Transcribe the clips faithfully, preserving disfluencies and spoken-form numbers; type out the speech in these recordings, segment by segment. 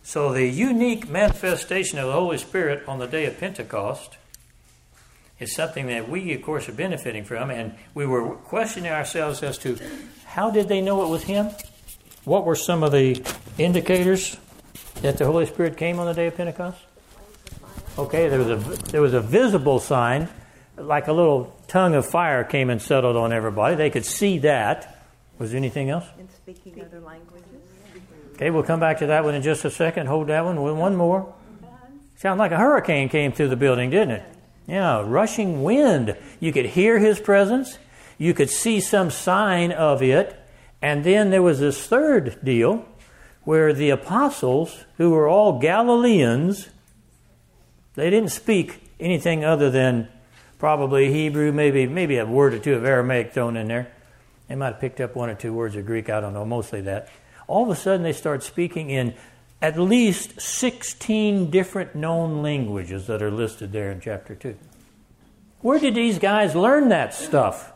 So the unique manifestation of the Holy Spirit on the day of Pentecost is something that we, of course, are benefiting from. And we were questioning ourselves as to how did they know it was Him? What were some of the indicators that the Holy Spirit came on the day of Pentecost? Okay, there was a there was a visible sign, like a little tongue of fire came and settled on everybody. They could see that. Was there anything else? And speaking other languages. Okay, we'll come back to that one in just a second. Hold that one. One more. Sounded like a hurricane came through the building, didn't it? Yeah, rushing wind. You could hear His presence. You could see some sign of it. And then there was this third deal where the apostles, who were all Galileans, they didn't speak anything other than probably Hebrew, maybe maybe a word or two of Aramaic thrown in there. They might have picked up one or two words of Greek, I don't know, mostly that. All of a sudden they start speaking in at least sixteen different known languages that are listed there in chapter two. Where did these guys learn that stuff?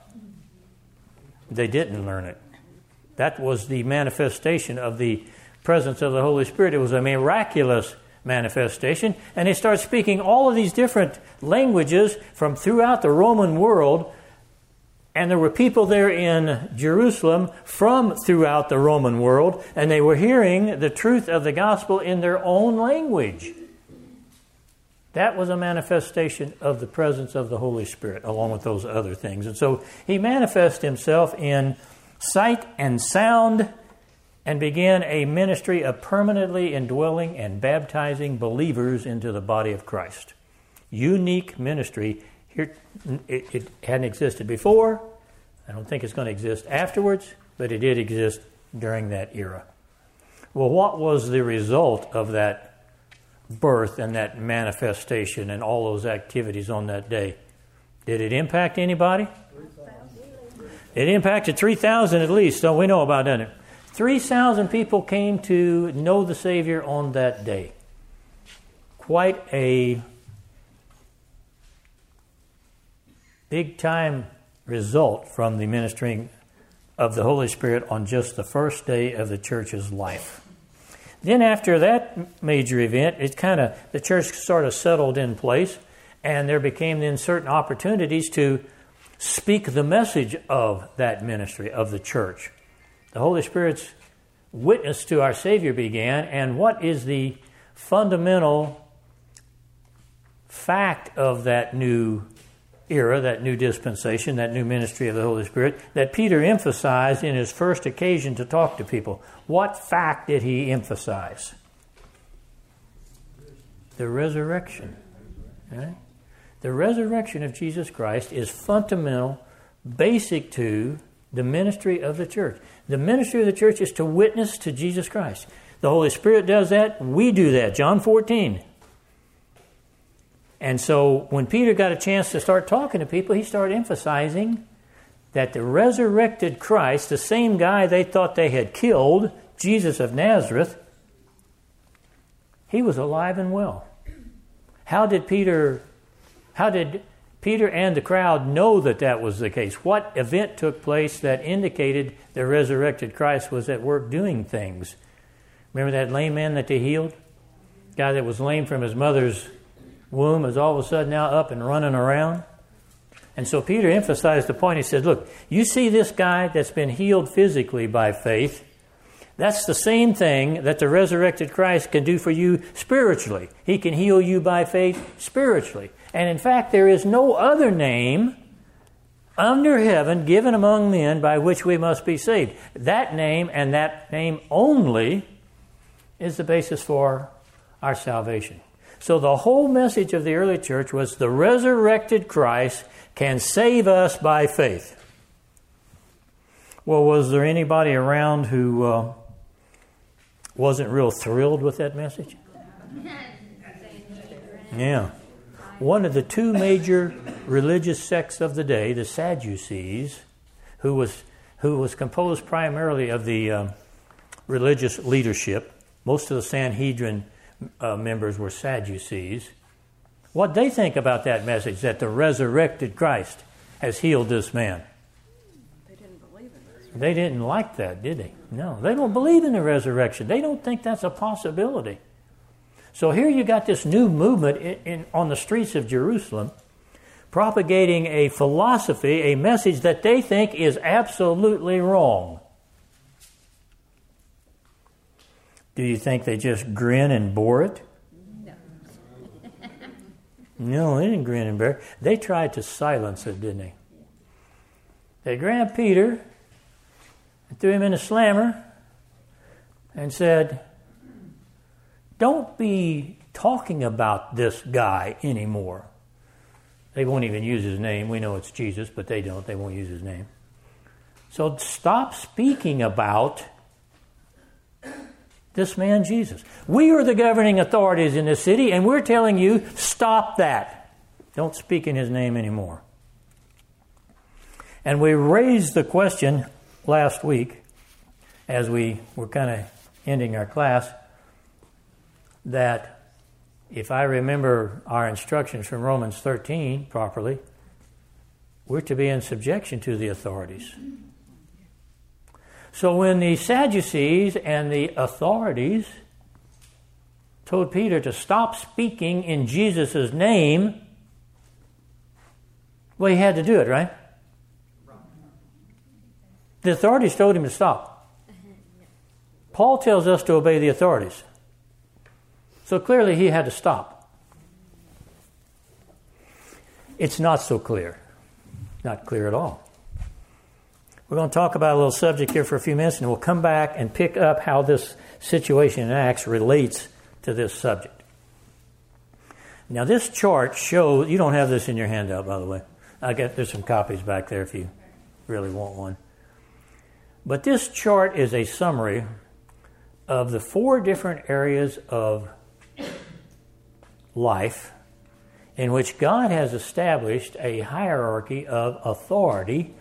They didn't learn it. That was the manifestation of the presence of the Holy Spirit. It was a miraculous manifestation. And they start speaking all of these different languages from throughout the Roman world. And there were people there in Jerusalem from throughout the Roman world. And they were hearing the truth of the gospel in their own language. That was a manifestation of the presence of the Holy Spirit, along with those other things. And so He manifests Himself in sight and sound, and began a ministry of permanently indwelling and baptizing believers into the body of Christ. Unique ministry. Here, it, it hadn't existed before. I don't think it's going to exist afterwards, but it did exist during that era. Well, what was the result of that birth and that manifestation and all those activities on that day? Did it impact anybody? It impacted three thousand at least, so we know about it. three thousand people came to know the Savior on that day. Quite a big-time result from the ministering of the Holy Spirit on just the first day of the church's life. Then after that major event, it kind of the church sort of settled in place, and there became then certain opportunities to speak the message of that ministry, of the church. The Holy Spirit's witness to our Savior began, and what is the fundamental fact of that new era, that new dispensation, that new ministry of the Holy Spirit, that Peter emphasized in his first occasion to talk to people? What fact did he emphasize? The resurrection. Right? The resurrection of Jesus Christ is fundamental, basic to the ministry of the church. The ministry of the church is to witness to Jesus Christ. The Holy Spirit does that. We do that. John fourteen. And so when Peter got a chance to start talking to people, he started emphasizing that the resurrected Christ, the same guy they thought they had killed, Jesus of Nazareth, He was alive and well. How did Peter... How did Peter and the crowd know that that was the case? What event took place that indicated the resurrected Christ was at work doing things? Remember that lame man that they healed? Guy that was lame from his mother's womb is all of a sudden now up and running around. And so Peter emphasized the point. He said, look, you see this guy that's been healed physically by faith. That's the same thing that the resurrected Christ can do for you spiritually. He can heal you by faith spiritually. And in fact, there is no other name under heaven given among men by which we must be saved. That name and that name only is the basis for our salvation. So the whole message of the early church was the resurrected Christ can save us by faith. Well, was there anybody around who uh, wasn't real thrilled with that message? Yeah. One of the two major religious sects of the day, the Sadducees, who was who was composed primarily of the uh, religious leadership. Most of the Sanhedrin uh, members were Sadducees. What they think about that message, that the resurrected Christ has healed this man. They didn't believe in it. They didn't like that, did they? No, they don't believe in the resurrection. They don't think that's a possibility. So here you got this new movement in, in, on the streets of Jerusalem, propagating a philosophy, a message that they think is absolutely wrong. Do you think they just grin and bore it? No. No, they didn't grin and bear it. They tried to silence it, didn't they? They grabbed Peter and threw him in a slammer and said, don't be talking about this guy anymore. They won't even use his name. We know it's Jesus, but they don't. They won't use his name. So stop speaking about this man Jesus. We are the governing authorities in this city, and we're telling you, stop that. Don't speak in his name anymore. And we raised the question last week, as we were kind of ending our class, that if I remember our instructions from Romans thirteen properly, we're to be in subjection to the authorities. So when the Sadducees and the authorities told Peter to stop speaking in Jesus' name, well, he had to do it, right? The authorities told him to stop. Paul tells us to obey the authorities. So clearly he had to stop. It's not so clear. Not clear at all. We're going to talk about a little subject here for a few minutes, and we'll come back and pick up how this situation in Acts relates to this subject. Now this chart shows, you don't have this in your handout, by the way. I got, there's some copies back there if you really want one. But this chart is a summary of the four different areas of life in which God has established a hierarchy of authority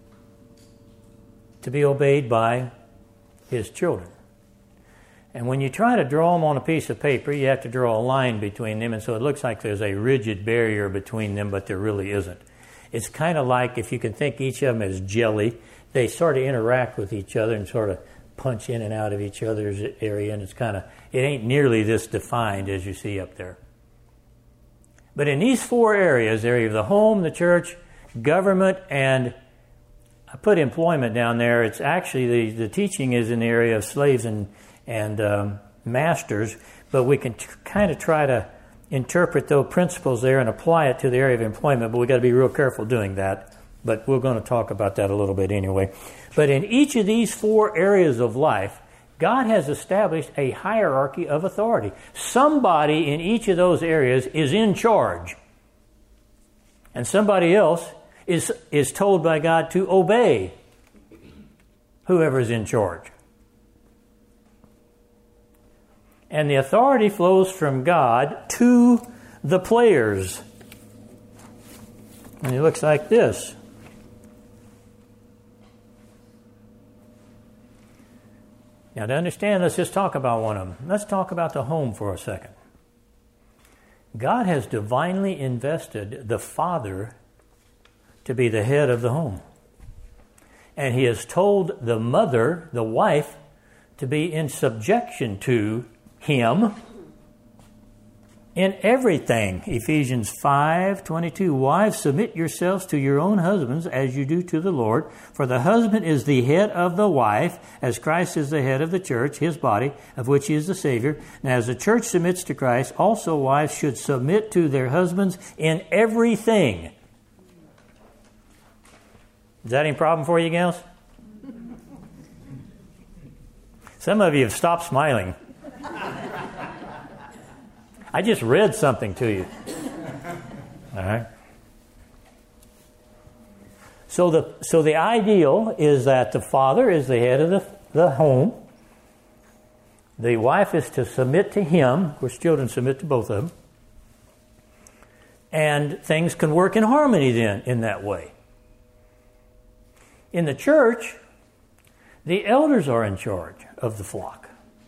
to be obeyed by his children. And when you try to draw them on a piece of paper, you have to draw a line between them, and so it looks like there's a rigid barrier between them, but there really isn't. It's kind of like, if you can think each of them as jelly, they sort of interact with each other and sort of punch in and out of each other's area, and it's kind of, it ain't nearly this defined as you see up there. But in these four areas, the area of the home, the church, government, and I put employment down there. It's actually, the, the teaching is in the area of slaves and, and um, masters, but we can t- kind of try to interpret those principles there and apply it to the area of employment, but we've got to be real careful doing that. But we're going to talk about that a little bit anyway. But in each of these four areas of life, God has established a hierarchy of authority. Somebody in each of those areas is in charge. And somebody else is, is told by God to obey whoever is in charge. And the authority flows from God to the players. And it looks like this. Now, to understand, let's just talk about one of them. Let's talk about the home for a second. God has divinely invested the father to be the head of the home. And he has told the mother, the wife, to be in subjection to him in everything. Ephesians five twenty-two. Wives, submit yourselves to your own husbands as you do to the Lord. For the husband is the head of the wife, as Christ is the head of the church, his body, of which he is the Savior. And as the church submits to Christ, also wives should submit to their husbands in everything. Is that any problem for you, gals? Some of you have stopped smiling. I just read something to you. All right. So the so the ideal is that the father is the head of the, the home. The wife is to submit to him. Of course, children submit to both of them. And things can work in harmony then in that way. In the church, the elders are in charge of the flock.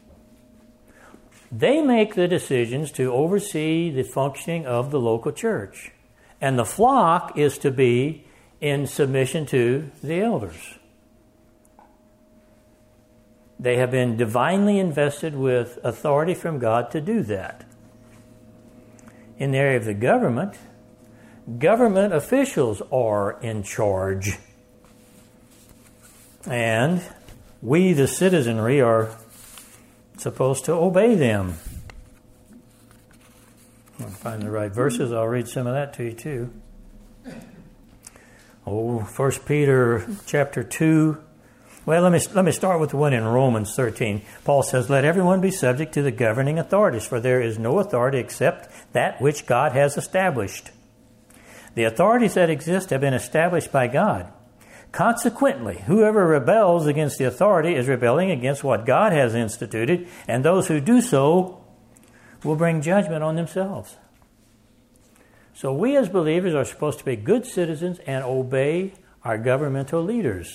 They make the decisions to oversee the functioning of the local church. And the flock is to be in submission to the elders. They have been divinely invested with authority from God to do that. In the area of the government, government officials are in charge. And we, the citizenry, are supposed to obey them. I'll find the right verses. I'll read some of that to you too. Oh, First Peter chapter two. Well, let me let me start with the one in Romans thirteen. Paul says, "Let everyone be subject to the governing authorities, for there is no authority except that which God has established. The authorities that exist have been established by God. Consequently, whoever rebels against the authority is rebelling against what God has instituted, and those who do so will bring judgment on themselves." So we as believers are supposed to be good citizens and obey our governmental leaders.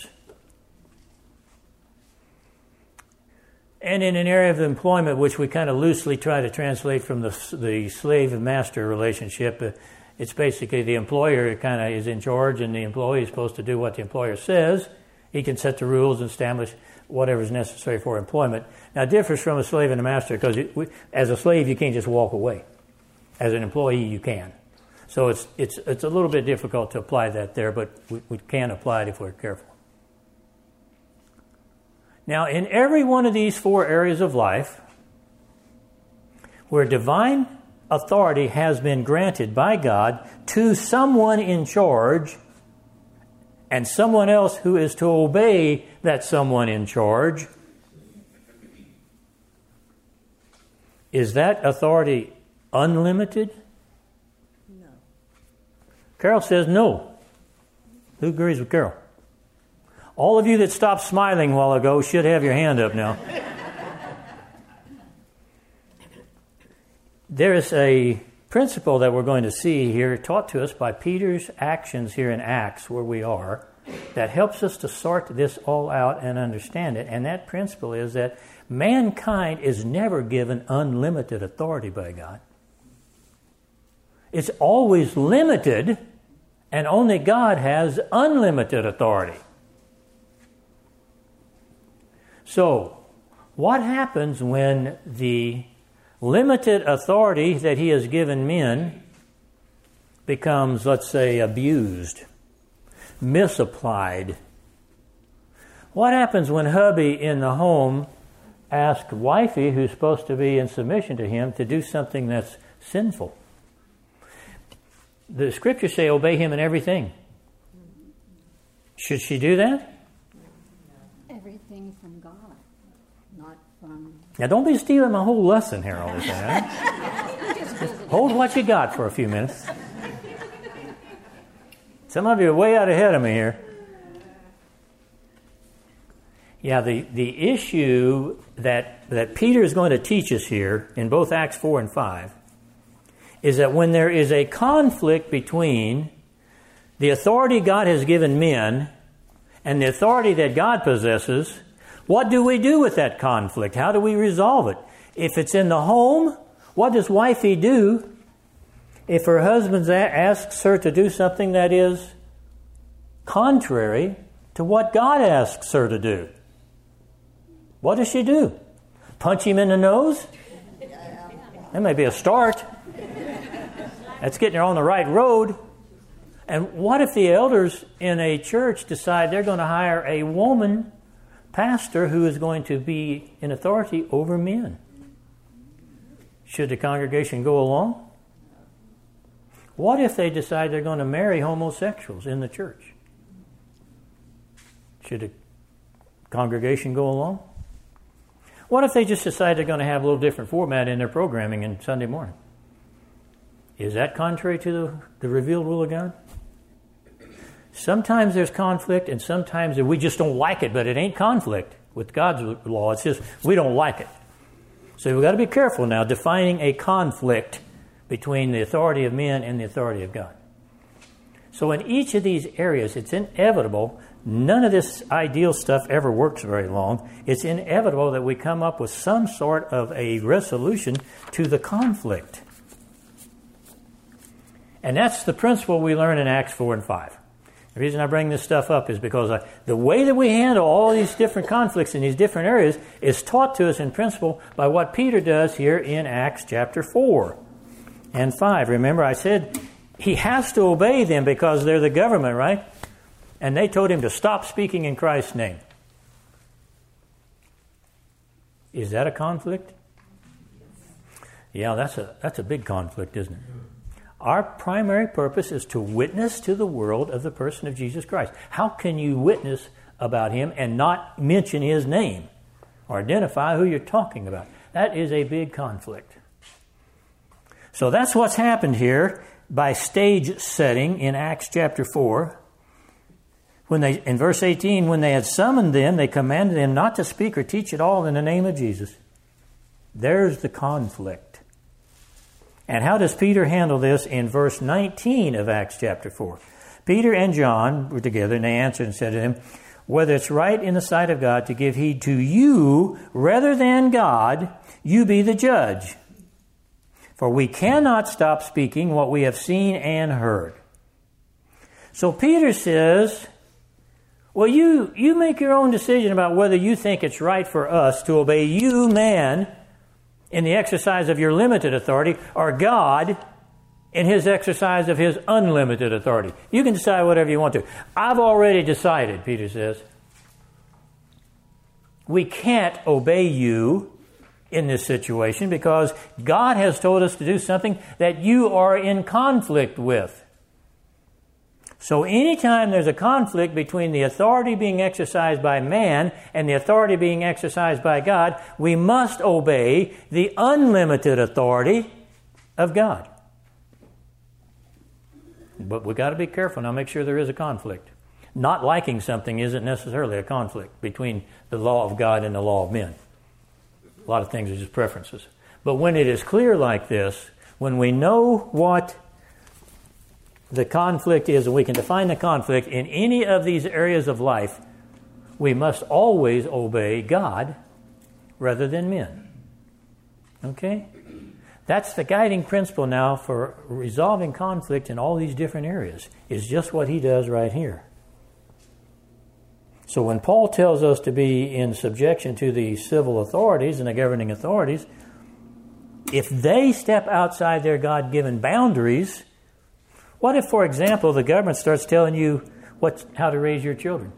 And in an area of employment, which we kind of loosely try to translate from the, the slave and master relationship, uh, it's basically the employer kind of is in charge and the employee is supposed to do what the employer says. He can set the rules and establish whatever is necessary for employment. Now, it differs from a slave and a master because it, we, as a slave, you can't just walk away. As an employee, you can. So it's it's it's a little bit difficult to apply that there, but we, we can apply it if we're careful. Now, in every one of these four areas of life, where divine authority has been granted by God to someone in charge and someone else who is to obey that someone in charge, is that authority unlimited? No. Carol says no. Who agrees with Carol? All of you that stopped smiling a while ago should have your hand up now. There is a principle that we're going to see here taught to us by Peter's actions here in Acts, where we are, that helps us to sort this all out and understand it. And that principle is that mankind is never given unlimited authority by God. It's always limited, and only God has unlimited authority. So, what happens when the limited authority that he has given men becomes, let's say, abused, misapplied? What happens when hubby in the home asks wifey, who's supposed to be in submission to him, to do something that's sinful? The scriptures say obey him in everything. Should she do that? Everything from God, not from... Now, don't be stealing my whole lesson here all the time. Just hold what you got for a few minutes. Some of you are way out ahead of me here. Yeah, the, the issue that, that Peter is going to teach us here in both Acts four and five is that when there is a conflict between the authority God has given men and the authority that God possesses, what do we do with that conflict? How do we resolve it? If it's in the home, what does wifey do if her husband asks her to do something that is contrary to what God asks her to do? What does she do? Punch him in the nose? That may be a start. That's getting her on the right road. And what if the elders in a church decide they're going to hire a woman pastor who is going to be in authority over men? Should the congregation go along? What if they decide they're going to marry homosexuals in the church? Should the congregation go along? What if they just decide they're going to have a little different format in their programming on Sunday morning? Is that contrary to the, the revealed rule of God? Sometimes there's conflict, and sometimes we just don't like it, but it ain't conflict with God's law. It's just we don't like it. So we've got to be careful now defining a conflict between the authority of men and the authority of God. So in each of these areas, it's inevitable. None of this ideal stuff ever works very long. It's inevitable that we come up with some sort of a resolution to the conflict. And that's the principle we learn in Acts four and five. The reason I bring this stuff up is because I, the way that we handle all these different conflicts in these different areas is taught to us in principle by what Peter does here in Acts chapter four. and five. Remember, I said he has to obey them because they're the government, right? And they told him to stop speaking in Christ's name. Is that a conflict? Yeah, that's a that's a big conflict, isn't it? Our primary purpose is to witness to the world of the person of Jesus Christ. How can you witness about him and not mention his name or identify who you're talking about? That is a big conflict. So that's what's happened here by stage setting in Acts chapter four. When they, in verse eighteen, when they had summoned them, they commanded them not to speak or teach at all in the name of Jesus. There's the conflict. And how does Peter handle this in verse nineteen of Acts chapter four? Peter and John were together, and they answered and said to him, whether it's right in the sight of God to give heed to you rather than God, you be the judge. For we cannot stop speaking what we have seen and heard. So Peter says, well, you, you make your own decision about whether you think it's right for us to obey you, man, in the exercise of your limited authority, or God in his exercise of his unlimited authority. You can decide whatever you want to. I've already decided, Peter says, we can't obey you in this situation because God has told us to do something that you are in conflict with. So anytime there's a conflict between the authority being exercised by man and the authority being exercised by God, we must obey the unlimited authority of God. But we've got to be careful now, make sure there is a conflict. Not liking something isn't necessarily a conflict between the law of God and the law of men. A lot of things are just preferences. But when it is clear like this, when we know what the conflict is, and we can define the conflict in any of these areas of life, we must always obey God rather than men. Okay? That's the guiding principle now for resolving conflict in all these different areas, is just what he does right here. So when Paul tells us to be in subjection to the civil authorities and the governing authorities, if they step outside their God-given boundaries, what if, for example, the government starts telling you what, how to raise your children?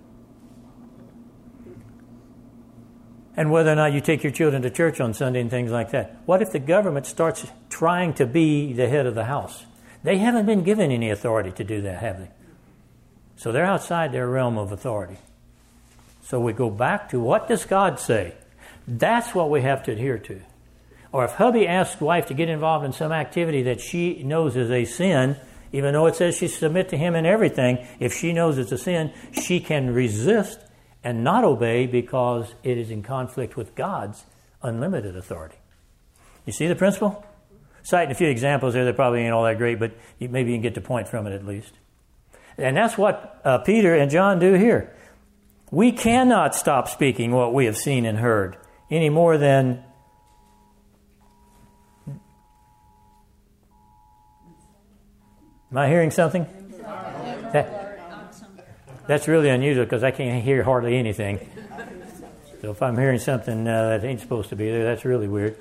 And whether or not you take your children to church on Sunday and things like that. What if the government starts trying to be the head of the house? They haven't been given any authority to do that, have they? So they're outside their realm of authority. So we go back to, what does God say? That's what we have to adhere to. Or if hubby asks wife to get involved in some activity that she knows is a sin, even though it says she submit to him in everything, if she knows it's a sin, she can resist and not obey because it is in conflict with God's unlimited authority. You see the principle? Citing a few examples there that probably ain't all that great, but you, maybe you can get the point from it at least. And that's what uh, Peter and John do here. We cannot stop speaking what we have seen and heard any more than Am I hearing something? That, that's really unusual because I can't hear hardly anything. So if I'm hearing something uh, that ain't supposed to be there, that's really weird.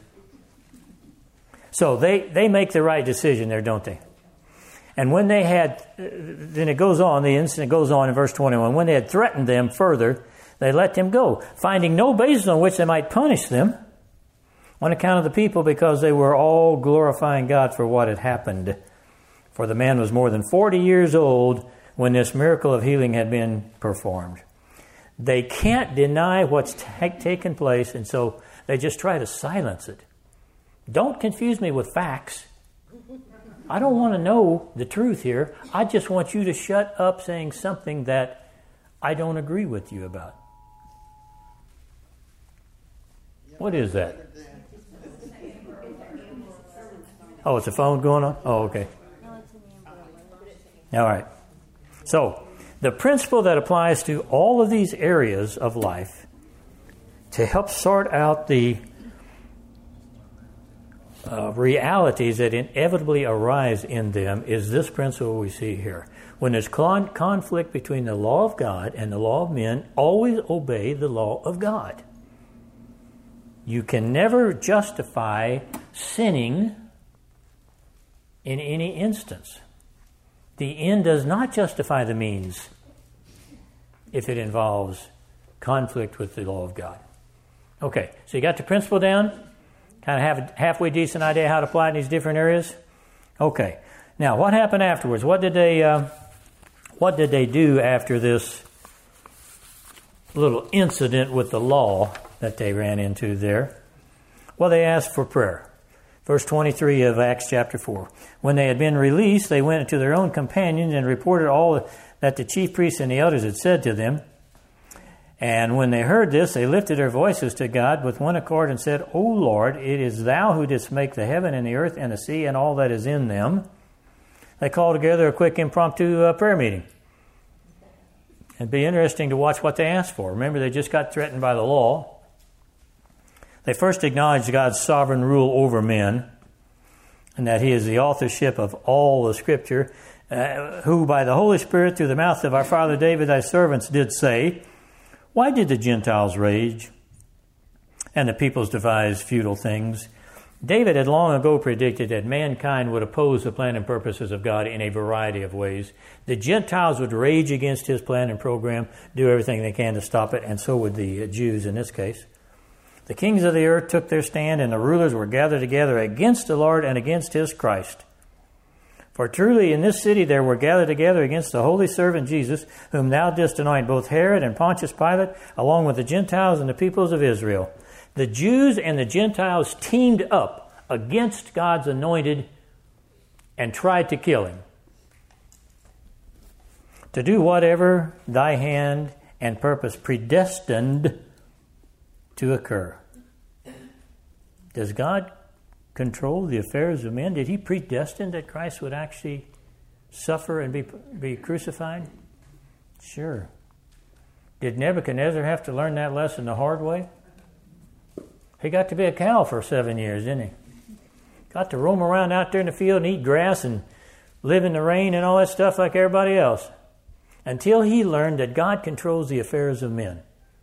So they, they make the right decision there, don't they? And when they had, uh, then it goes on, the incident goes on in verse twenty-one. When they had threatened them further, they let them go, finding no basis on which they might punish them on account of the people, because they were all glorifying God for what had happened. For the man was more than forty years old when this miracle of healing had been performed. They can't deny what's t- taken place, and so they just try to silence it. Don't confuse me with facts. I don't want to know the truth here. I just want you to shut up saying something that I don't agree with you about. What is that? Oh, it's a phone going on? Oh, okay. All right. So, the principle that applies to all of these areas of life to help sort out the uh, realities that inevitably arise in them is this principle we see here. When there's con- conflict between the law of God and the law of men, always obey the law of God. You can never justify sinning in any instance. The end does not justify the means if it involves conflict with the law of God. Okay, so you got the principle down? Kind of have a halfway decent idea how to apply it in these different areas? Okay. Now, what happened afterwards? What did they, uh, what did they do after this little incident with the law that they ran into there? Well, they asked for prayer. Verse twenty-three of Acts chapter four. When they had been released, they went to their own companions and reported all that the chief priests and the elders had said to them. And when they heard this, they lifted their voices to God with one accord and said, O Lord, it is thou who didst make the heaven and the earth and the sea and all that is in them. They called together a quick impromptu uh, prayer meeting. It'd be interesting to watch what they asked for. Remember, they just got threatened by the law. They first acknowledged God's sovereign rule over men and that He is the authorship of all the Scripture, uh, who by the Holy Spirit through the mouth of our father David, thy servants, did say, why did the Gentiles rage and the peoples devise futile things? David had long ago predicted that mankind would oppose the plan and purposes of God in a variety of ways. The Gentiles would rage against His plan and program, do everything they can to stop it, and so would the Jews in this case. The kings of the earth took their stand, and the rulers were gathered together against the Lord and against His Christ. For truly in this city there were gathered together against the holy servant Jesus, whom thou didst anoint, both Herod and Pontius Pilate, along with the Gentiles and the peoples of Israel. The Jews and the Gentiles teamed up against God's anointed and tried to kill Him. To do whatever thy hand and purpose predestined to occur. Does God control the affairs of men? Did He predestine that Christ would actually suffer and be be crucified? Sure. Did Nebuchadnezzar have to learn that lesson the hard way? He got to be a cow for seven years, didn't he? Got to roam around out there in the field and eat grass and live in the rain and all that stuff like everybody else. Until he learned that God controls the affairs of men.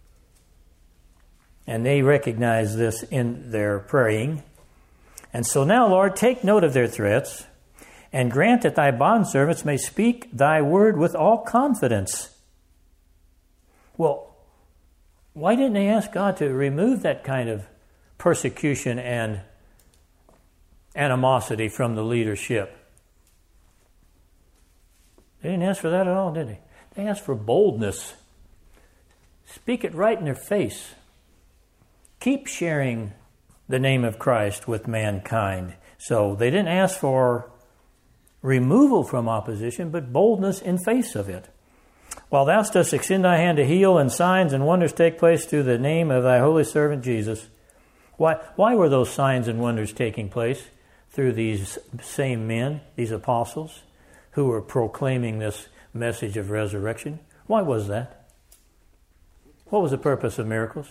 And they recognized this in their praying. And so now, Lord, take note of their threats and grant that thy bondservants may speak thy word with all confidence. Well, why didn't they ask God to remove that kind of persecution and animosity from the leadership? They didn't ask for that at all, did they? They asked for boldness. Speak it right in their face. Keep sharing the name of Christ with mankind. So they didn't ask for removal from opposition, but boldness in face of it. While thou dost extend thy hand to heal, and signs and wonders take place through the name of thy holy servant Jesus. Why, why were those signs and wonders taking place through these same men, these apostles, who were proclaiming this message of resurrection? Why was that? What was the purpose of miracles?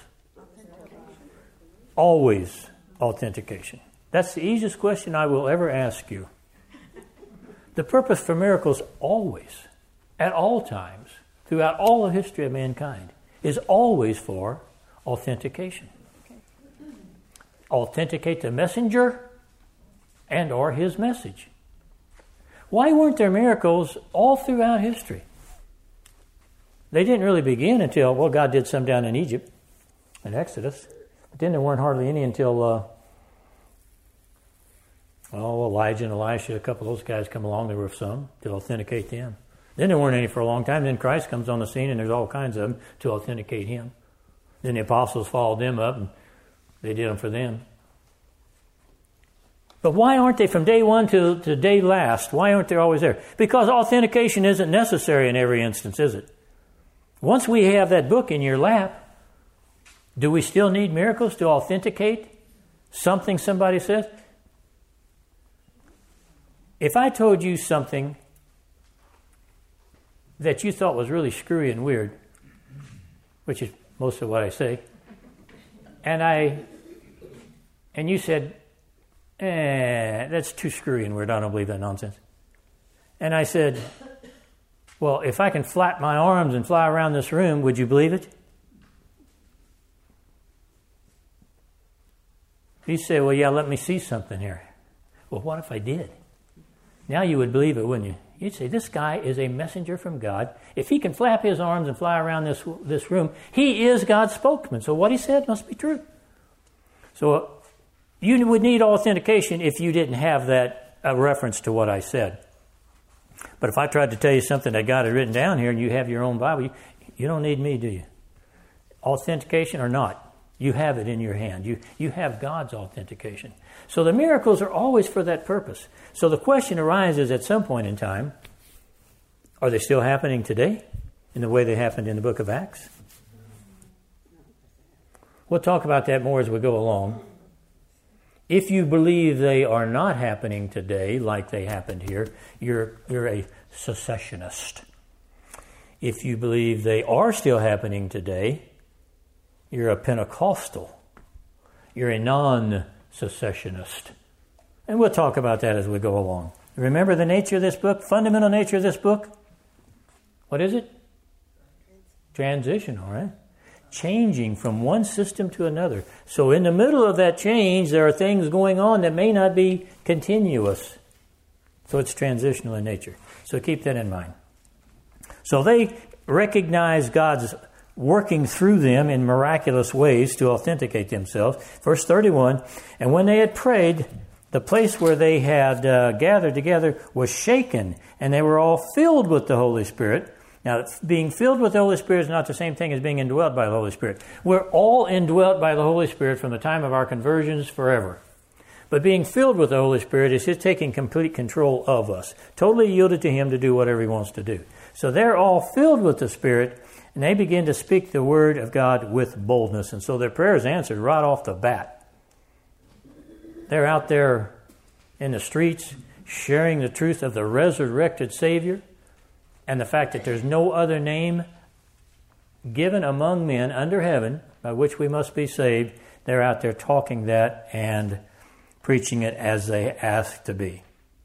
Always authentication. That's the easiest question I will ever ask you. The purpose for miracles always, at all times, throughout all the history of mankind, is always for authentication. Authenticate the messenger and or his message. Why weren't there miracles all throughout history? They didn't really begin until, well, God did some down in Egypt, in Exodus. But then there weren't hardly any until, uh, oh, Elijah and Elisha, a couple of those guys come along, there were some to authenticate them. Then there weren't any for a long time. Then Christ comes on the scene and there's all kinds of them to authenticate Him. Then the apostles followed them up and they did them for them. But why aren't they from day one to, to day last? Why aren't they always there? Because authentication isn't necessary in every instance, is it? Once we have that book in your lap, do we still need miracles to authenticate something somebody says? If I told you something that you thought was really screwy and weird, which is most of what I say, and I, and you said, eh, that's too screwy and weird, I don't believe that nonsense. And I said, well, if I can flap my arms and fly around this room, would you believe it? You say, well, yeah, let me see something here. Well, what if I did? Now you would believe it, wouldn't you? You'd say, this guy is a messenger from God. If he can flap his arms and fly around this, this room, he is God's spokesman. So what he said must be true. So you would need authentication if you didn't have that uh, reference to what I said. But if I tried to tell you something that God had written down here and you have your own Bible, you, you don't need me, do you? Authentication or not, you have it in your hand. You, you have God's authentication. So the miracles are always for that purpose. So the question arises at some point in time, are they still happening today in the way they happened in the book of Acts? We'll talk about that more as we go along. If you believe they are not happening today like they happened here, you're, you're a cessationist. If you believe they are still happening today, you're a Pentecostal. You're a non-cessationist. And we'll talk about that as we go along. Remember the nature of this book, fundamental nature of this book? What is it? Transitional, right? Changing from one system to another. So in the middle of that change, there are things going on that may not be continuous. So it's transitional in nature. So keep that in mind. So they recognize God's working through them in miraculous ways to authenticate themselves. Verse thirty-one, and when they had prayed, the place where they had uh, gathered together was shaken, and they were all filled with the Holy Spirit. Now, being filled with the Holy Spirit is not the same thing as being indwelt by the Holy Spirit. We're all indwelt by the Holy Spirit from the time of our conversions forever. But being filled with the Holy Spirit is His taking complete control of us, totally yielded to Him to do whatever He wants to do. So they're all filled with the Spirit, and they begin to speak the Word of God with boldness. And so their prayer is answered right off the bat. They're out there in the streets sharing the truth of the resurrected Savior, and the fact that there's no other name given among men under heaven by which we must be saved. They're out there talking that and preaching it as they ask to be.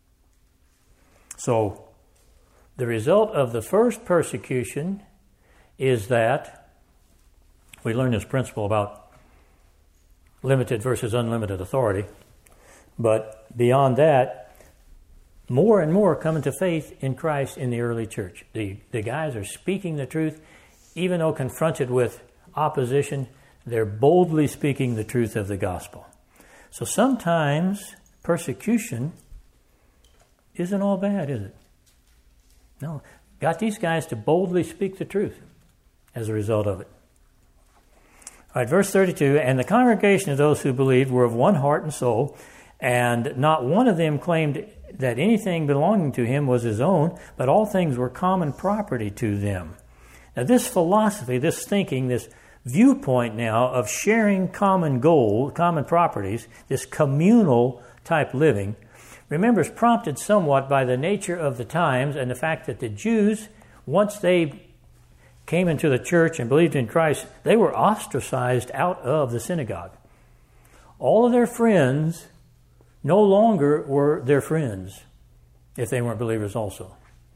So the result of the first persecution is that we learn this principle about limited versus unlimited authority. But beyond that, more and more coming to faith in Christ in the early church. The, the guys are speaking the truth. Even though confronted with opposition, they're boldly speaking the truth of the gospel. So sometimes persecution isn't all bad, is it? No. Got these guys to boldly speak the truth as a result of it. All right, verse thirty-two, and the congregation of those who believed were of one heart and soul, and not one of them claimed that anything belonging to him was his own, but all things were common property to them. Now this philosophy, this thinking, this viewpoint now of sharing common goal, common properties, this communal type living, remember, is prompted somewhat by the nature of the times and the fact that the Jews, once they came into the church and believed in Christ, they were ostracized out of the synagogue. All of their friends no longer were their friends if they weren't believers also.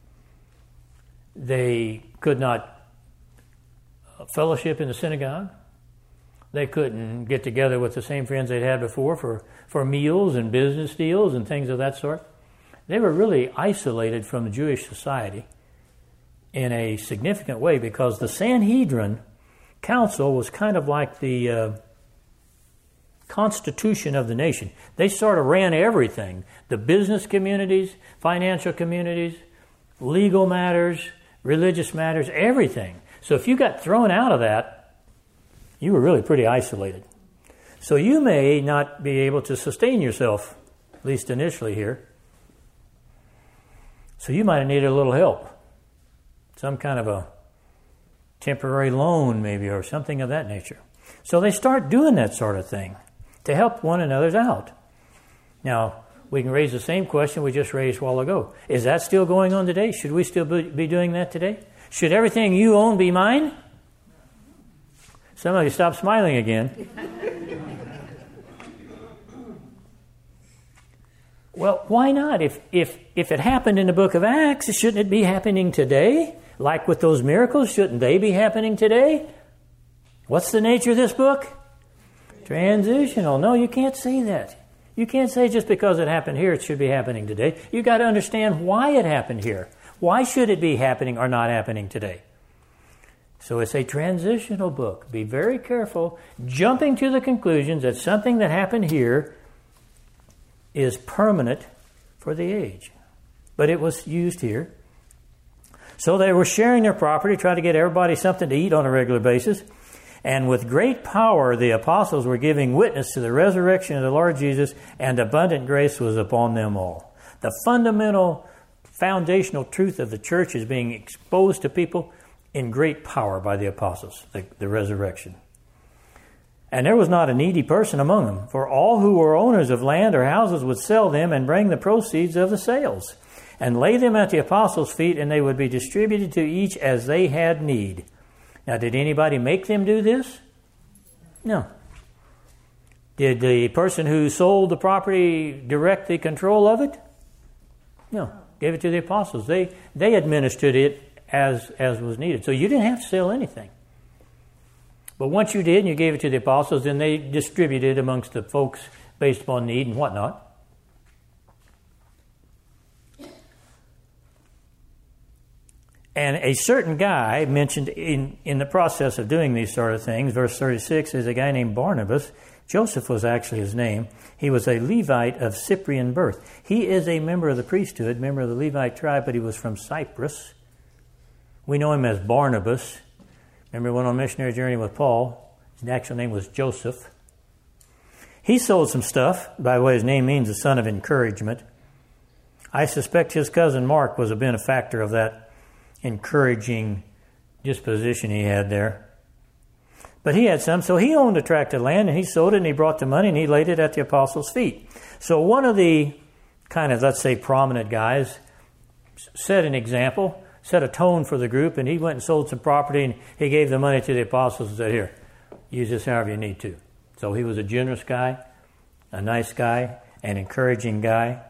They could not fellowship in the synagogue. They couldn't get together with the same friends they'd had before for, for meals and business deals and things of that sort. They were really isolated from the Jewish society in a significant way because the Sanhedrin Council was kind of like the uh, constitution of the nation. They sort of ran everything. The business communities, financial communities, legal matters, religious matters, everything. So if you got thrown out of that, you were really pretty isolated. So you may not be able to sustain yourself, at least initially here. So you might have needed a little help. Some kind of a temporary loan maybe or something of that nature. So they start doing that sort of thing to help one another out. Now, we can raise the same question we just raised a while ago. Is that still going on today? Should we still be doing that today? Should everything you own be mine? Some of you stop smiling again. Well, why not? If, if, if it happened in the book of Acts, shouldn't it be happening today? Like with those miracles, shouldn't they be happening today? What's the nature of this book? Transitional. No, you can't say that. You can't say just because it happened here, it should be happening today. You've got to understand why it happened here. Why should it be happening or not happening today? So it's a transitional book. Be very careful jumping to the conclusions that something that happened here is permanent for the age. But it was used here. So they were sharing their property, trying to get everybody something to eat on a regular basis. And with great power, the apostles were giving witness to the resurrection of the Lord Jesus, and abundant grace was upon them all. The fundamental, foundational truth of the church is being exposed to people in great power by the apostles, the, the resurrection. And there was not a needy person among them, for all who were owners of land or houses would sell them and bring the proceeds of the sales, and lay them at the apostles' feet, and they would be distributed to each as they had need. Now, did anybody make them do this? No. Did the person who sold the property direct the control of it? No. Gave it to the apostles. They they administered it as as was needed. So you didn't have to sell anything. But once you did and you gave it to the apostles, then they distributed amongst the folks based upon need and whatnot. And a certain guy mentioned in, in the process of doing these sort of things, verse thirty-six, is a guy named Barnabas. Joseph was actually his name. He was a Levite of Cyprian birth. He is a member of the priesthood, member of the Levite tribe, but he was from Cyprus. We know him as Barnabas. Remember, he went on a missionary journey with Paul. His actual name was Joseph. He sold some stuff, by the way his name means the son of encouragement. I suspect his cousin Mark was a benefactor of that encouraging disposition he had there. But he had some, so he owned a tract of land, and he sold it, and he brought the money, and he laid it at the apostles' feet. So one of the kind of, let's say, prominent guys set an example, set a tone for the group, and he went and sold some property, and he gave the money to the apostles and said, here, use this however you need to. So he was a generous guy, a nice guy, an encouraging guy.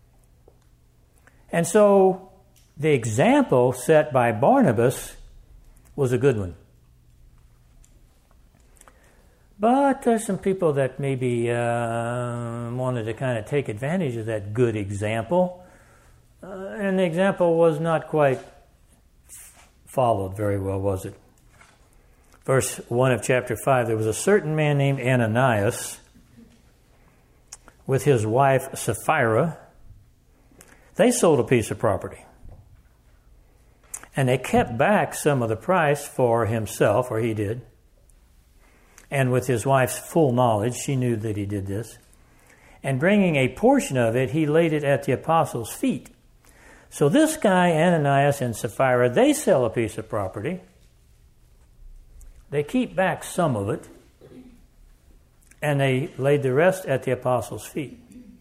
And so the example set by Barnabas was a good one. But there's some people that maybe uh, wanted to kind of take advantage of that good example. Uh, and the example was not quite followed very well, was it? Verse one of chapter five, there was a certain man named Ananias with his wife Sapphira. They sold a piece of property. And they kept back some of the price for himself, or he did. And with his wife's full knowledge, she knew that he did this. And bringing a portion of it, he laid it at the apostles' feet. So this guy, Ananias and Sapphira, they sell a piece of property. They keep back some of it. And they laid the rest at the apostles' feet.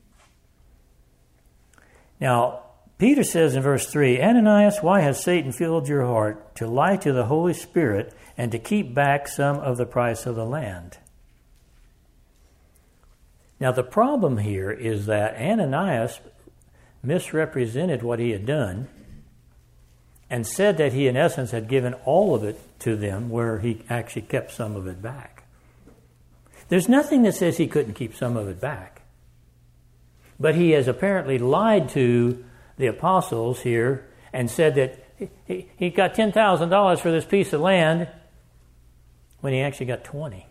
Now, Peter says in verse three, Ananias, why has Satan filled your heart to lie to the Holy Spirit and to keep back some of the price of the land? Now the problem here is that Ananias misrepresented what he had done and said that he in essence had given all of it to them where he actually kept some of it back. There's nothing that says he couldn't keep some of it back. But he has apparently lied to the apostles here and said that he, he got ten thousand dollars for this piece of land when he actually got twenty.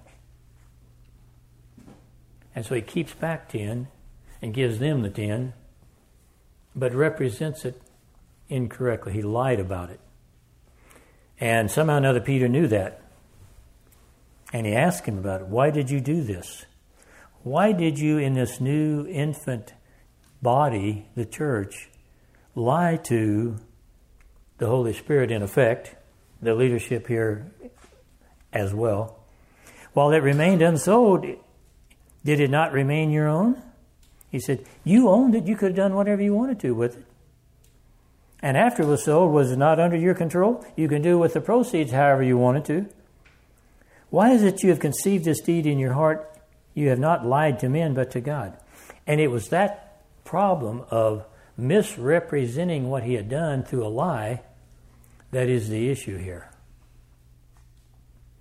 And so he keeps back ten and gives them the ten, but represents it incorrectly. He lied about it. And somehow or another Peter knew that. And he asked him about it. Why did you do this? Why did you, in this new infant body, the church, lie to the Holy Spirit, in effect, the leadership here as well? While it remained unsold, did it not remain your own? He said, you owned it. You could have done whatever you wanted to with it. And after it was sold, was it not under your control? You can do with the proceeds however you wanted to. Why is it you have conceived this deed in your heart? You have not lied to men, but to God. And it was that problem of misrepresenting what he had done through a lie that is the issue here.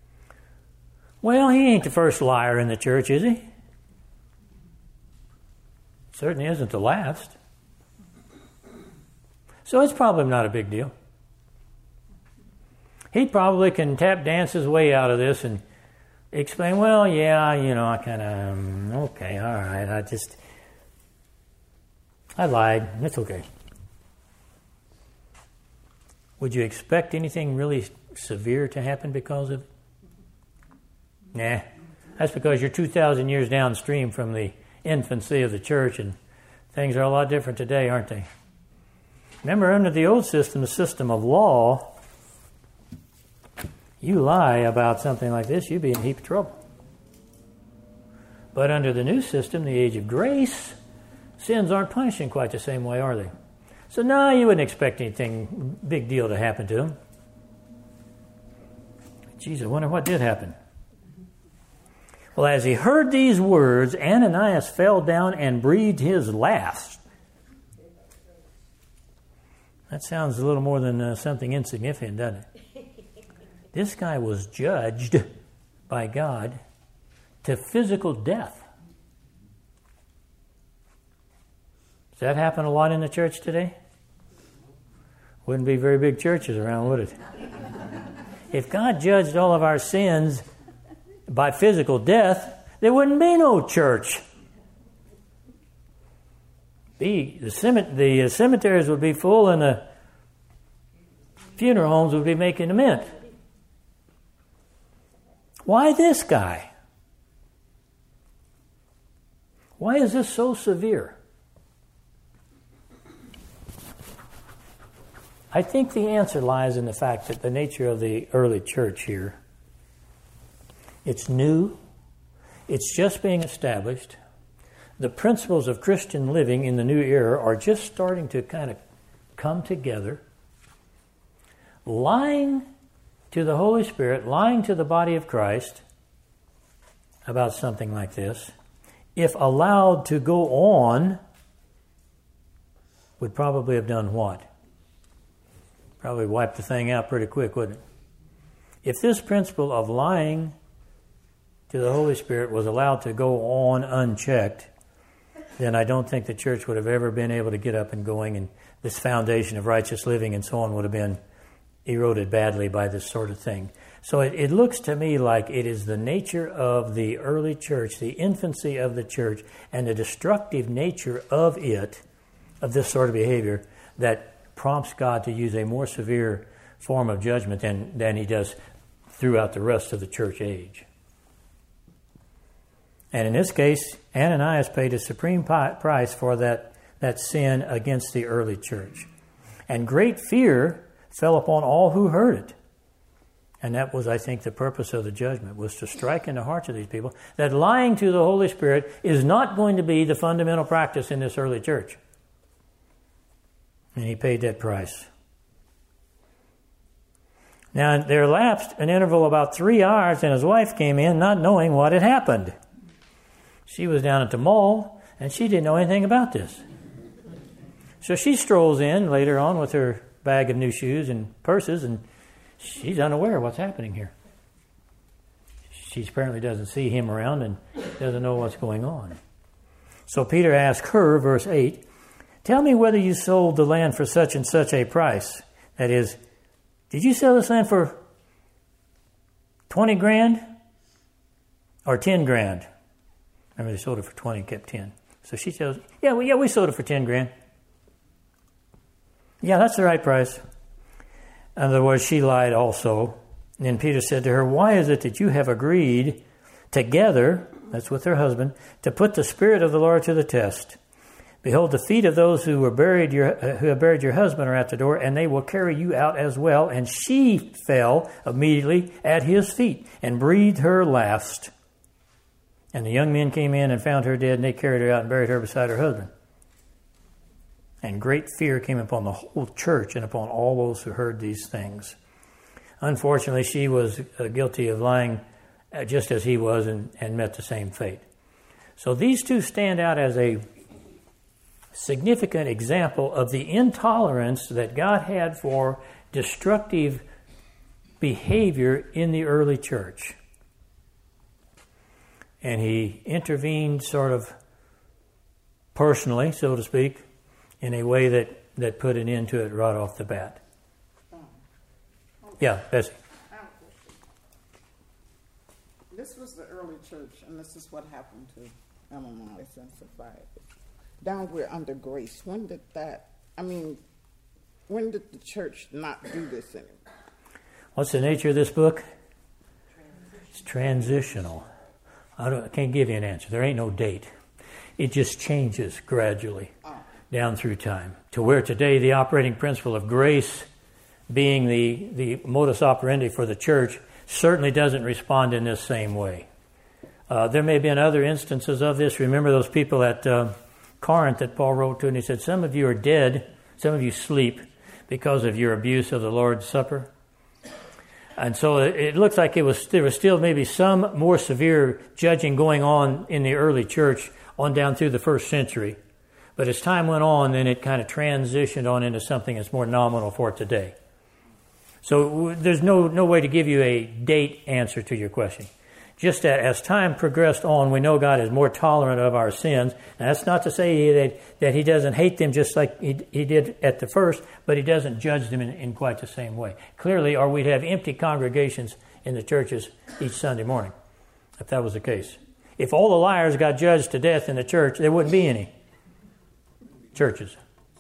Well, he ain't the first liar in the church, is he? Certainly isn't the last. So it's probably not a big deal. He probably can tap dance his way out of this and explain, well, yeah, you know, I kind of, um, okay, all right, I just, I lied. It's okay. Would you expect anything really severe to happen because of it? Nah. That's because you're two thousand years downstream from the infancy of the church, and things are a lot different today, aren't they? Remember, under the old system, the system of law, you lie about something like this, you'd be in a heap of trouble. But under the new system, the age of grace, sins aren't punished in quite the same way, are they? So no, you wouldn't expect anything big deal to happen to them. Geez, I wonder what did happen. Well, as he heard these words, Ananias fell down and breathed his last. That sounds a little more than uh, something insignificant, doesn't it? This guy was judged by God to physical death. Does that happen a lot in the church today? Wouldn't be very big churches around, would it? If God judged all of our sins by physical death, there wouldn't be no church. The, the, cemet- the cemeteries would be full and the funeral homes would be making a mint. Why this guy? Why is this so severe? I think the answer lies in the fact that the nature of the early church here, it's new, it's just being established. The principles of Christian living in the new era are just starting to kind of come together. Lying to the Holy Spirit, lying to the body of Christ about something like this, if allowed to go on, would probably have done what? Probably wipe the thing out pretty quick, wouldn't it? If this principle of lying to the Holy Spirit was allowed to go on unchecked, then I don't think the church would have ever been able to get up and going, and this foundation of righteous living and so on would have been eroded badly by this sort of thing. So it, it looks to me like it is the nature of the early church, the infancy of the church, and the destructive nature of it, of this sort of behavior, that prompts God to use a more severe form of judgment than, than he does throughout the rest of the church age. And in this case, Ananias paid a supreme price for that, that sin against the early church. And great fear fell upon all who heard it. And that was, I think, the purpose of the judgment, was to strike in the hearts of these people that lying to the Holy Spirit is not going to be the fundamental practice in this early church. And he paid that price. Now, there elapsed an interval of about three hours, and his wife came in not knowing what had happened. She was down at the mall, and she didn't know anything about this. So she strolls in later on with her bag of new shoes and purses, and she's unaware of what's happening here. She apparently doesn't see him around and doesn't know what's going on. So Peter asked her, verse eight, "Tell me whether you sold the land for such and such a price." That is, did you sell this land for twenty grand or ten grand? Remember, they sold it for twenty and kept ten. So she tells, yeah, well, yeah, we sold it for ten grand. Yeah, that's the right price. In other words, she lied also. And then Peter said to her, "Why is it that you have agreed together," that's with her husband, "to put the Spirit of the Lord to the test? Behold, the feet of those who were buried your, uh, who have buried your husband are at the door, and they will carry you out as well." And she fell immediately at his feet and breathed her last. And the young men came in and found her dead, and they carried her out and buried her beside her husband. And great fear came upon the whole church and upon all those who heard these things. Unfortunately, she was uh, guilty of lying uh, just as he was, and, and met the same fate. So these two stand out as a significant example of the intolerance that God had for destructive behavior in the early church. And he intervened sort of personally, so to speak, in a way that, that put an end to it right off the bat. Yeah, Bessie. I have a question. This was the early church, and this is what happened to Illinois and Society. Down we're under grace. When did that, I mean, when did the church not do this anymore? What's the nature of this book? It's transitional. I, don't, I can't give you an answer. There ain't no date. It just changes gradually oh. down through time to where today the operating principle of grace being the, the modus operandi for the church certainly doesn't respond in this same way. Uh, there may have been other instances of this. Remember those people at uh, Corinth that Paul wrote to, and he said, some of you are dead, some of you sleep because of your abuse of the Lord's Supper. And so it looks like it was there was still maybe some more severe judging going on in the early church on down through the first century. But as time went on, then it kind of transitioned on into something that's more nominal for today. So there's no, no way to give you a date answer to your question. Just that as time progressed on, we know God is more tolerant of our sins. And that's not to say that, that He doesn't hate them just like he, he did at the first, but He doesn't judge them in, in quite the same way. Clearly, or we'd have empty congregations in the churches each Sunday morning, if that was the case. If all the liars got judged to death in the church, there wouldn't be any churches.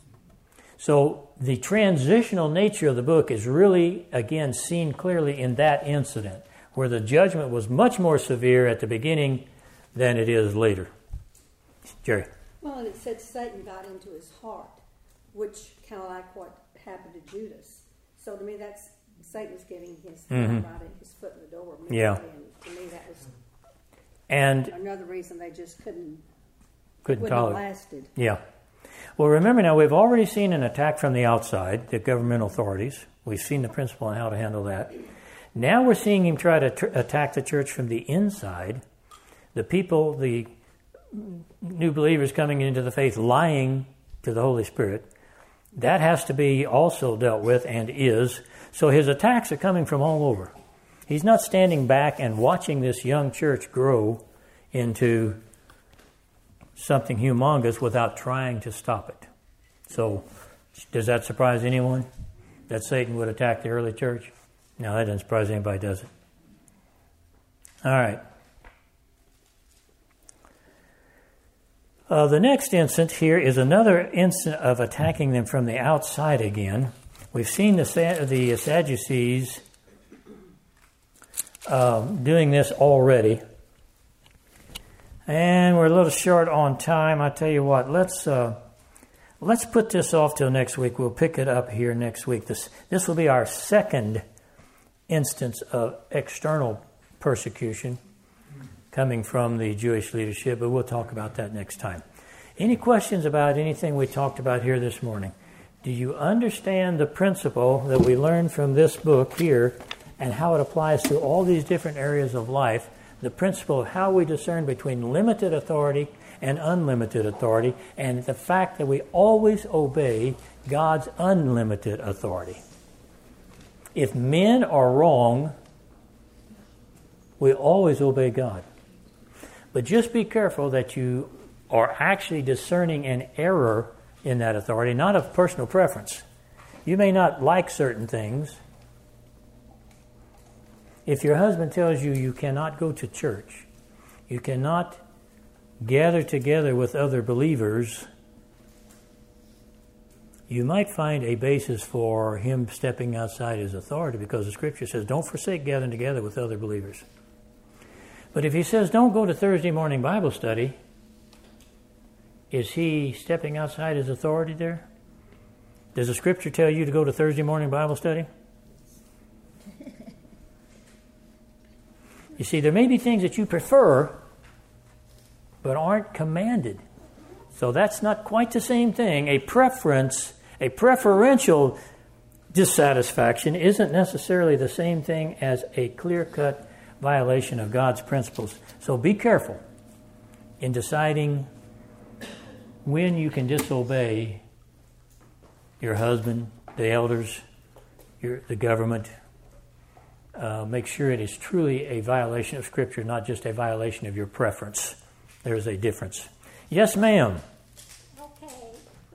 So the transitional nature of the book is really, again, seen clearly in that incident, where the judgment was much more severe at the beginning than it is later. Jerry. Well, and it said Satan got into his heart, which kind of like what happened to Judas. So to me, that's Satan's getting his mm-hmm. right in his foot in the door. Yeah. And to me, that was and another reason they just couldn't couldn't wouldn't have tolerate. lasted. Yeah. Well, remember now, we've already seen an attack from the outside, the government authorities. We've seen the principle on how to handle that. Now we're seeing him try to tr- attack the church from the inside. The people, the new believers coming into the faith, lying to the Holy Spirit. That has to be also dealt with and is. So his attacks are coming from all over. He's not standing back and watching this young church grow into something humongous without trying to stop it. So does that surprise anyone that Satan would attack the early church? No, that doesn't surprise anybody, does it? All right. Uh, the next instance here is another instance of attacking them from the outside again. We've seen the, the Sadducees um, doing this already. And we're a little short on time. I tell you what, let's uh, let's put this off till next week. We'll pick it up here next week. This this will be our second instance of external persecution coming from the Jewish leadership, but we'll talk about that next time. Any questions about anything we talked about here this morning? Do you understand the principle that we learned from this book here and how it applies to all these different areas of life? The principle of how we discern between limited authority and unlimited authority, and the fact that we always obey God's unlimited authority. If men are wrong, we always obey God. But just be careful that you are actually discerning an error in that authority, not of personal preference. You may not like certain things. If your husband tells you you cannot go to church, you cannot gather together with other believers, you might find a basis for him stepping outside his authority, because the Scripture says, don't forsake gathering together with other believers. But if he says, don't go to Thursday morning Bible study, is he stepping outside his authority there? Does the Scripture tell you to go to Thursday morning Bible study? You see, there may be things that you prefer, but aren't commanded. So that's not quite the same thing. A preference, a preferential dissatisfaction isn't necessarily the same thing as a clear-cut violation of God's principles. So be careful in deciding when you can disobey your husband, the elders, your, the government. Uh, make sure it is truly a violation of Scripture, not just a violation of your preference. There is a difference. Yes, ma'am.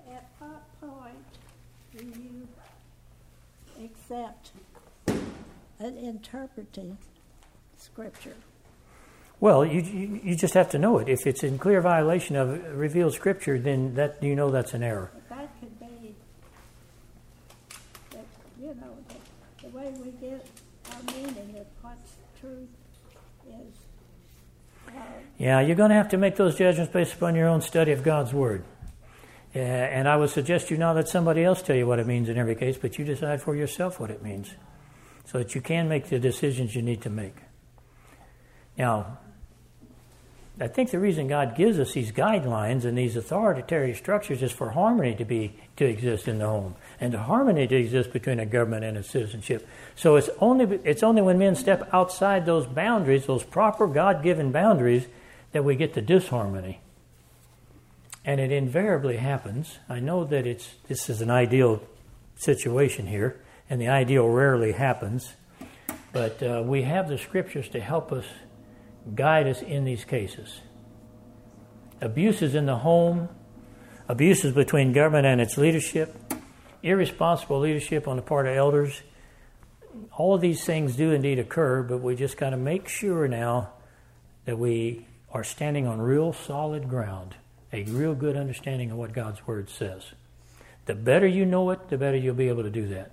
at what point do you accept an interpreting Scripture? Well, you, you you just have to know it. If it's in clear violation of revealed Scripture, then that you know that's an error. But that could be, that, you know, the, the way we get our meaning of what's truth is. Uh, Yeah, you're going to have to make those judgments based upon your own study of God's Word. Uh, and I would suggest you not let somebody else tell you what it means in every case, but you decide for yourself what it means, so that you can make the decisions you need to make. Now, I think the reason God gives us these guidelines and these authoritative structures is for harmony to be to exist in the home, and the harmony to exist between a government and a citizenship. So it's only it's only when men step outside those boundaries, those proper God-given boundaries, that we get the disharmony. And it invariably happens. I know that it's this is an ideal situation here, and the ideal rarely happens, but uh, we have the Scriptures to help us guide us in these cases. Abuses in the home, abuses between government and its leadership, irresponsible leadership on the part of elders. All of these things do indeed occur, but we just got to make sure now that we are standing on real solid ground, a real good understanding of what God's Word says. The better you know it, the better you'll be able to do that.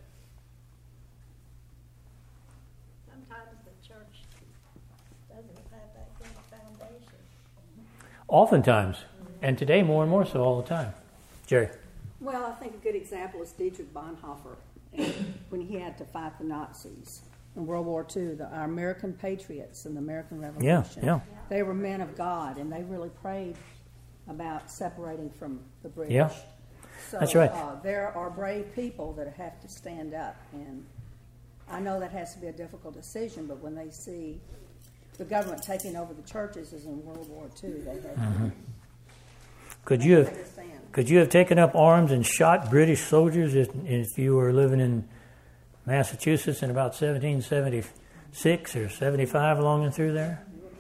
Sometimes the church doesn't have that good foundation. Oftentimes, and today more and more so all the time. Jerry? Well, I think a good example is Dietrich Bonhoeffer, and when he had to fight the Nazis in World War Two, the, our American patriots in the American Revolution. Yeah, yeah. They were men of God, and they really prayed about separating from the British. Yeah, so, that's right. Uh, there are brave people that have to stand up, and I know that has to be a difficult decision, but when they see the government taking over the churches as in World War Two, they have Mm-hmm. to Could you have understand. could you have taken up arms and shot British soldiers if, if you were living in Massachusetts in about seventeen seventy-six or seventy-five, along and through there?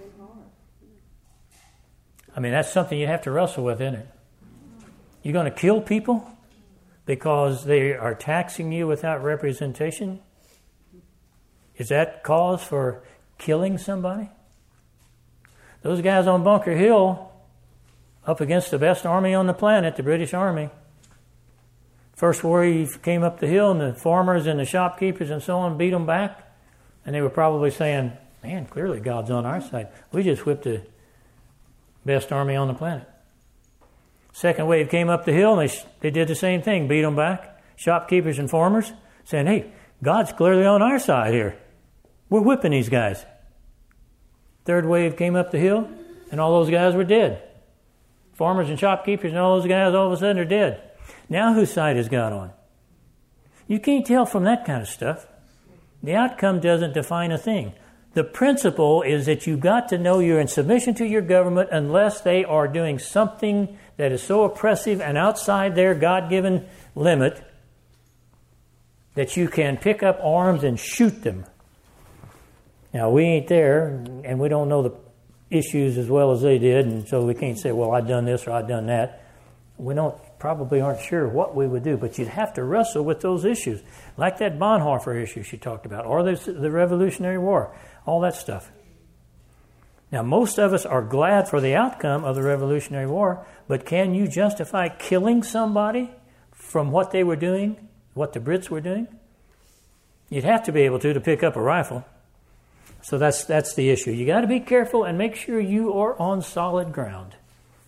I mean, that's something you have to wrestle with, isn't it? You're going to kill people because they are taxing you without representation? Is that cause for killing somebody? Those guys on Bunker Hill, up against the best army on the planet, the British Army. First war, he came up the hill, and the farmers and the shopkeepers and so on beat them back. And they were probably saying, man, clearly God's on our side. We just whipped the best army on the planet. Second wave came up the hill, and they, they did the same thing, beat them back. Shopkeepers and farmers saying, hey, God's clearly on our side here. We're whipping these guys. Third wave came up the hill, and all those guys were dead. Farmers and shopkeepers and all those guys all of a sudden are dead. Now whose side is God on? You can't tell from that kind of stuff. The outcome doesn't define a thing. The principle is that you've got to know you're in submission to your government unless they are doing something that is so oppressive and outside their God-given limit that you can pick up arms and shoot them. Now, we ain't there, and we don't know the issues as well as they did, and so we can't say, well, I've done this or I've done that. We don't probably aren't sure what we would do, but you'd have to wrestle with those issues, like that Bonhoeffer issue she talked about, or the, the Revolutionary War, all that stuff. Now, most of us are glad for the outcome of the Revolutionary War, but can you justify killing somebody from what they were doing, what the Brits were doing? You'd have to be able to to pick up a rifle. So that's that's the issue. You got to be careful and make sure you are on solid ground.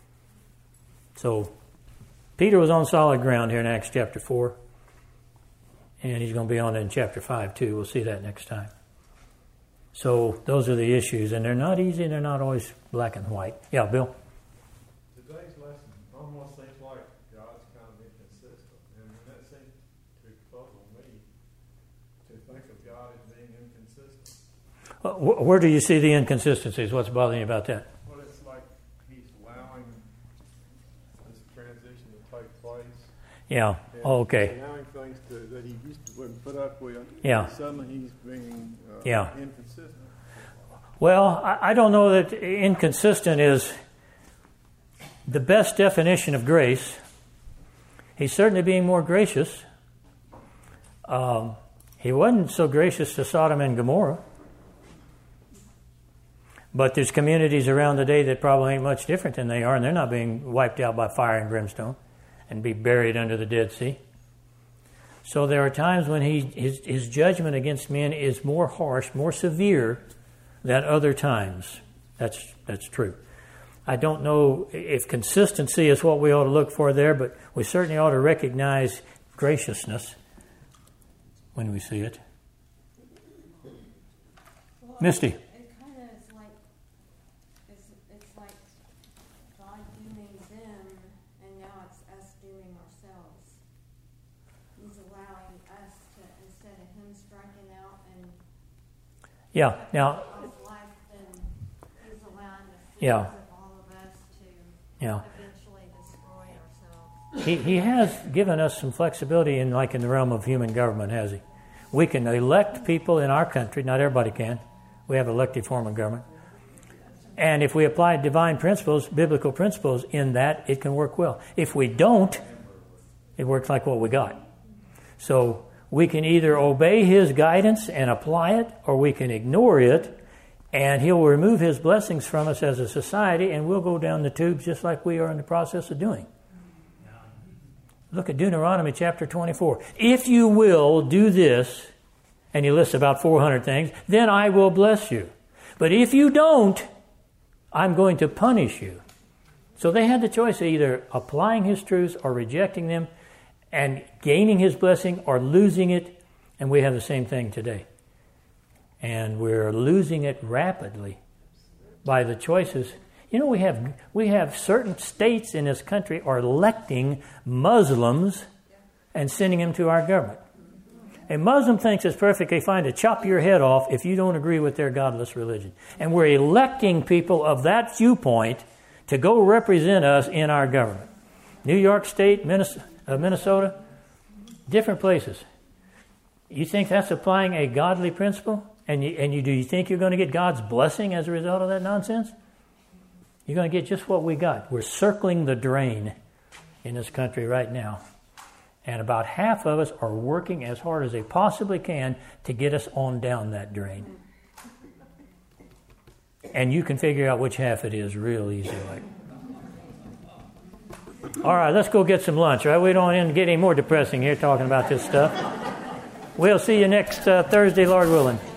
So Peter was on solid ground here in Acts chapter four, and he's going to be on it in chapter five too. We'll see that next time. So those are the issues, and they're not easy, and they're not always black and white. Yeah, Bill? Today's lesson almost seems like God's kind of inconsistent, and that seems to puzzle me to think of God as being inconsistent. Where do you see the inconsistencies? What's bothering you about that? Well, it's like he's allowing this transition to take place. Yeah, oh, okay. Allowing things to, that he used to wouldn't put up with. Yeah. Suddenly he's being uh, Yeah. inconsistent. Well, I, I don't know that inconsistent is the best definition of grace. He's certainly being more gracious. Um, he wasn't so gracious to Sodom and Gomorrah. But there's communities around today that probably ain't much different than they are, and they're not being wiped out by fire and brimstone and be buried under the Dead Sea. So there are times when he, his, his judgment against men is more harsh, more severe than other times. That's, that's true. I don't know if consistency is what we ought to look for there, but we certainly ought to recognize graciousness when we see it. Well, Misty. It kind of is like, it's, it's like God dooming them, and now it's us dooming ourselves. He's allowing us to, instead of Him striking out and Yeah, now, of life, then He's allowing the Yeah. sins of all of us to yeah. eventually destroy ourselves. He, he has given us some flexibility in, like in the realm of human government, has he? We can elect people in our country. Not everybody can. We have an elective form of government. And if we apply divine principles, biblical principles in that, it can work well. If we don't, it works like what we got. So we can either obey His guidance and apply it, or we can ignore it, and He'll remove His blessings from us as a society, and we'll go down the tubes just like we are in the process of doing. Look at Deuteronomy chapter twenty-four. If you will do this, and he lists about four hundred things, then I will bless you. But if you don't, I'm going to punish you. So they had the choice of either applying His truths or rejecting them and gaining His blessing or losing it. And we have the same thing today. And we're losing it rapidly by the choices. You know, we have we have certain states in this country are electing Muslims and sending them to our government. A Muslim thinks it's perfectly fine to chop your head off if you don't agree with their godless religion. And we're electing people of that viewpoint to go represent us in our government. New York State, Minnesota, different places. You think that's applying a godly principle? And you, and you do you think you're going to get God's blessing as a result of that nonsense? You're going to get just what we got. We're circling the drain in this country right now. And about half of us are working as hard as they possibly can to get us on down that drain. And you can figure out which half it is real easy. Like. All right, let's go get some lunch, right? We don't want to get any more depressing here talking about this stuff. We'll see you next uh, Thursday, Lord willing.